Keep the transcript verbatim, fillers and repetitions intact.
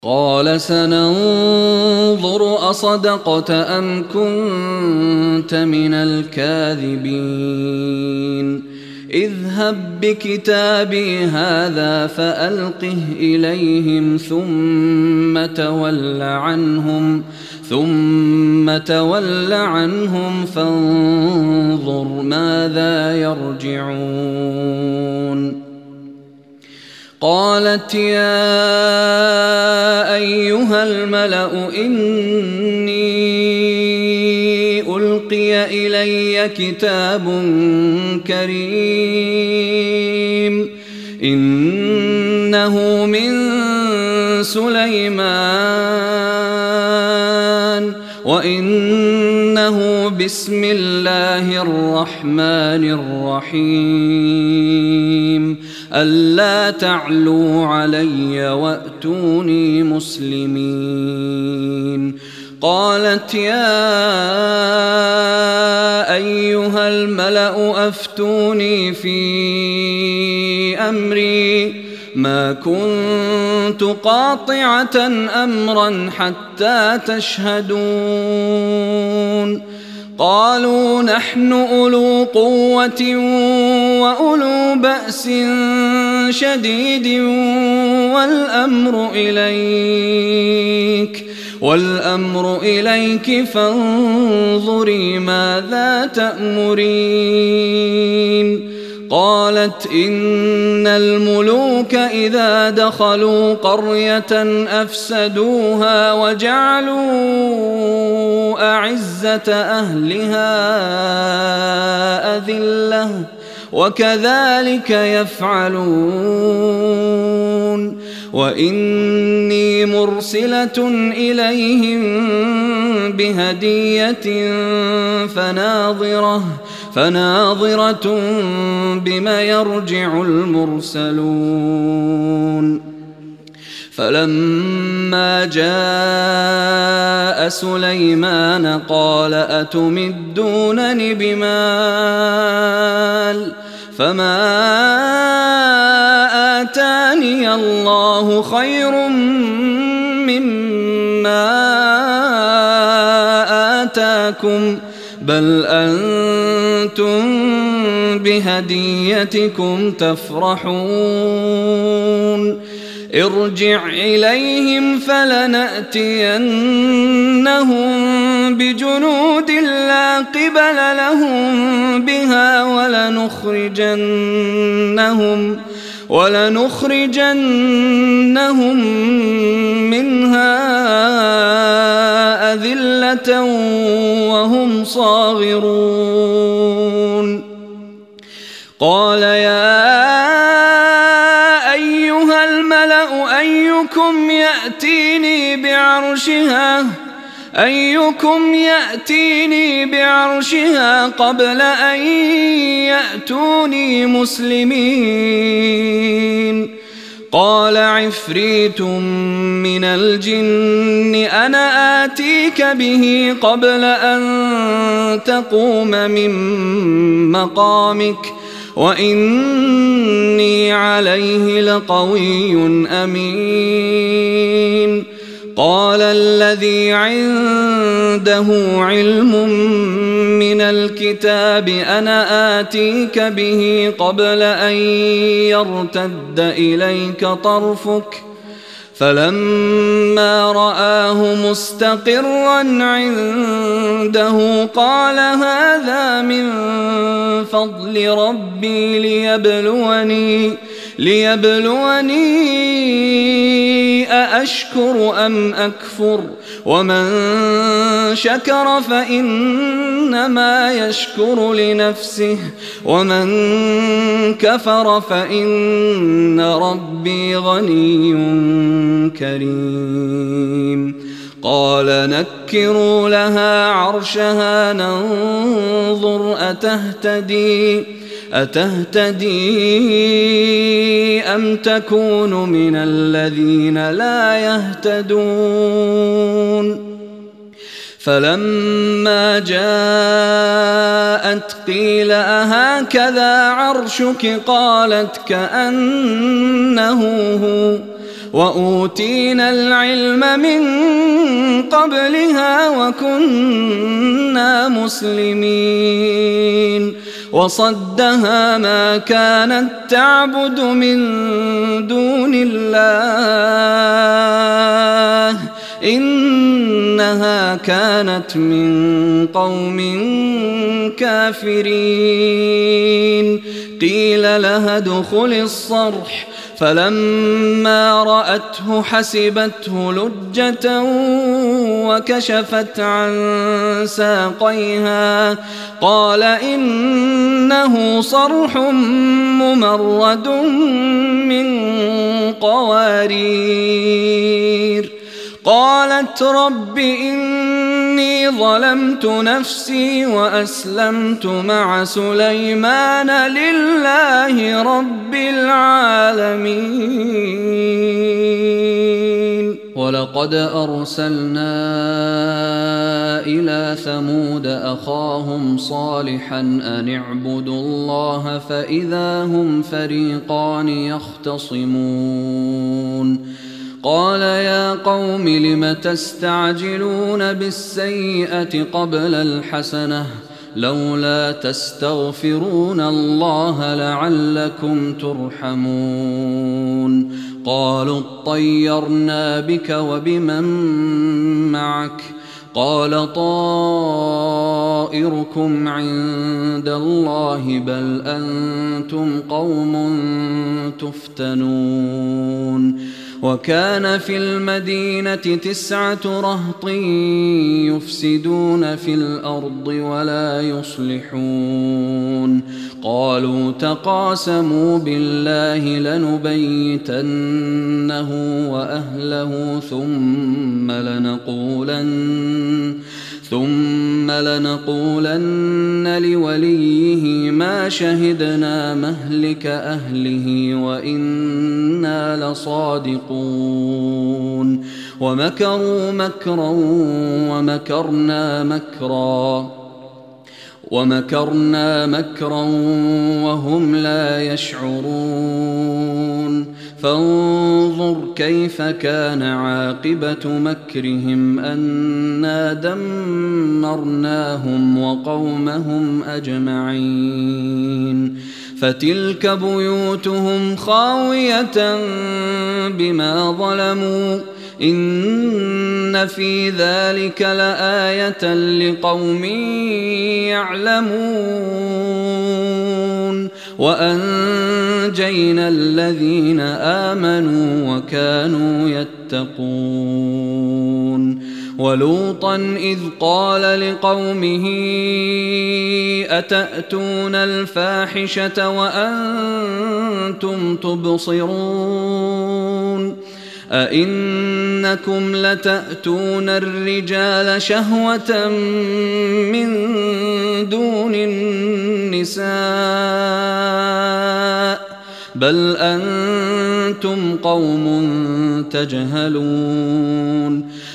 قال سننظر أصدقت أم كنت من الكاذبين اذهب بكتابي هذا فألقه إليهم ثم تول عنهم ثم تول عنهم فانظر ماذا يرجعون. قالت يا أيها الملأ إني ألقي إلي كتاب كريم إنه من سليمان وإنه بسم الله الرحمن الرحيم ألا تعلوا علي وأتوني مسلمين. قالت يا أيها الملأ أفتوني في أمري ما كنت قاطعة أمرا حتى تشهدون. قالوا نحن أولو قوة وأولو بأس شديد والأمر إليك والأمر إليك فانظري ماذا تأمرين. قالت إن الملوك إذا دخلوا قرية أفسدوها وجعلوا أعزة أهلها أذلة وكذلك يفعلون. وإني مرسلة إليهم بهدية فناظرة فناظرة بما يرجع المرسلون. فلما جاء سليمان قال أتمدونني بمال فما آتاني الله خير مما آتاكم بل أنتم بهديتكم تفرحون. ارجع إليهم فلنأتينهم بجنود لا قبل لهم بها ولنخرجنهم ولنخرجنهم منها أذلة وهم صاغرون. قال يا أيها الملأ أيكم يأتيني بعرشها أيكم يأتيني بعرشها قبل أن يأتوني مسلمين. قال عفريت من الجن أنا آتيك به قبل أن تقوم من مقامك وإني عليه لقوي أمين. قال الذي عنده علم من الكتاب أنا آتيك به قبل أن يرتد إليك طرفك فلما رآه مستقرا عنده قال هذا من فضل ربي ليبلوني ليبلوني أأشكر أم أكفر ومن شكر فإنما يشكر لنفسه ومن كفر فإن ربي غني كريم. قال نكروا لها عرشها ننظر أتهتدي أتهتدي أم تكون من الذين لا يهتدون. فلما جاءت قيل أهكذا عرشك قالت كأنه هو وأوتينا العلم من قبلها وكنا مسلمين وصدها ما كانت تعبد من دون الله إنها كانت من قوم كافرين قيل لها ادخل الصرح فلما رأته حسبته لجة وكشفت عن ساقيها قال إنه صرح ممرد من قوارير قالت رب إني ظلمت نفسي وأسلمت مع سليمان لله رب العالمين ولقد أرسلنا إلى ثمود أخاهم صالحا أن اعبدوا الله فإذا هم فريقان يختصمون قال يا قوم لم تستعجلون بالسيئة قبل الحسنة لولا تستغفرون الله لعلكم ترحمون قالوا اطيرنا بك وبمن معك قال طائركم عند الله بل أنتم قوم تفتنون وكان في المدينة تسعة رهط يفسدون في الأرض ولا يصلحون قالوا تقاسموا بالله لنبيتنه وأهله ثم لنقولن ثم لنقولن لوليه ما شهدنا مهلك أهله وإنا لصادقون ومكروا مكرا ومكرنا مكرا ومكرنا مكرا وهم لا يشعرون فانظر كيف كان عاقبة مكرهم أنا دمرناهم وقومهم أجمعين فتلك بيوتهم خاوية بما ظلموا إن في ذلك لآية لقوم يعلمون وأنجينا الذين آمنوا وكانوا يتقون ولوطا إذ قال لقومه أتأتون الفاحشة وأنتم تبصرون أئنكم لتأتون الرجال شهوة من دون النساء بل أنتم قوم تجهلون